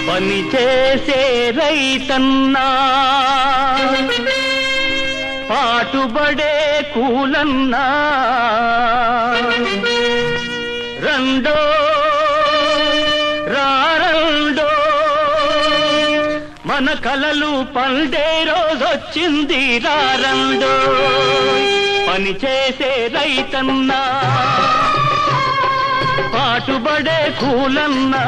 పని చేసే రైతన్నా పాటుబడే కూలన్నా రెండో రారండో మన కలలు పండే రోజొచ్చింది రారండో పని చేసే రైతన్నా పాటుబడే కూలన్నా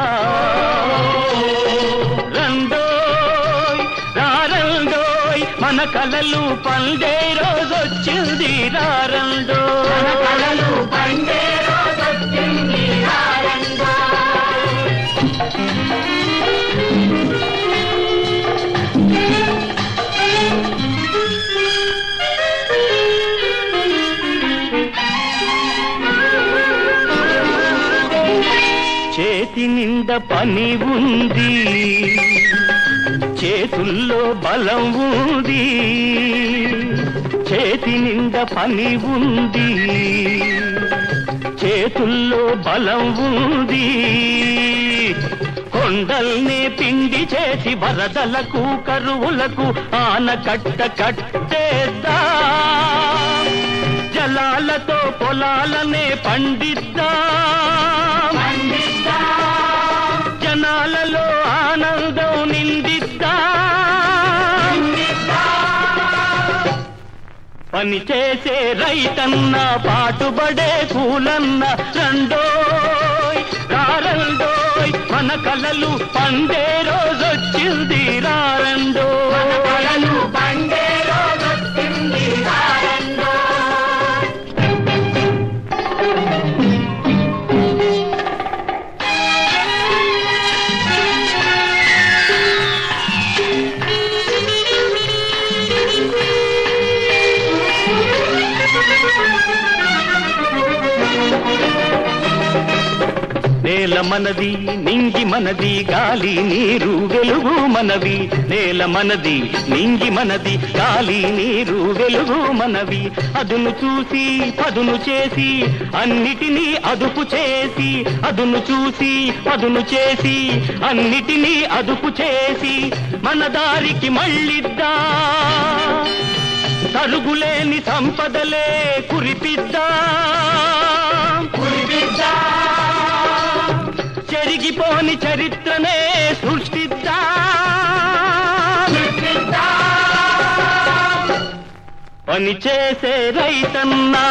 రెండోయ్ రారండోయ్ మన కలలు పండే రోజొచ్చింది రారండో కలలు పండే రోజొచ్చింది రారండో చేతి నిండా పని ఉంది చేతుల్లో బలం ఉంది చేతి నిండా పని ఉంది చేతుల్లో బలం ఉంది కొండల్ని పిండి చేసి వరదలకు కరువులకు ఆనకట్ట కట్టేద్దా జలాలతో పొలాలనే పండిద్దా జనాలలో ఆనందం నిందిద్దా పని చేసే రైతన్న పాటుబడే కూలన్న రెండోయ్ రారండోయ్ మన కలలు పండే రోజొచ్చింది రారండో కలలు పండే రోజొచ్చింది రారండో నేల మనది నింగి మనది గాలి నీరు వెలుగు మనవి నేల మనది నింగి మనది గాలి నీరు వెలుగు మనవి అదును చూసి పదును చేసి అన్నిటినీ అదుపు చేసి అదును చూసి పదును చేసి అన్నిటినీ అదుపు చేసి మన దారికి మళ్ళిద్దా తరుగులేని సంపదలే కురిపిద్దా చెరిగిపోని చరిత్రనే సృష్టిద్దా పని చేసే రైతన్నా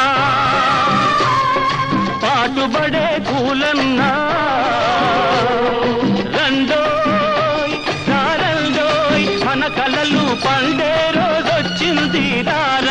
పాటుబడే కూలన్నా రెండోయ్ రారండోయ్ మన కలలు పండే రోజొచ్చింది రార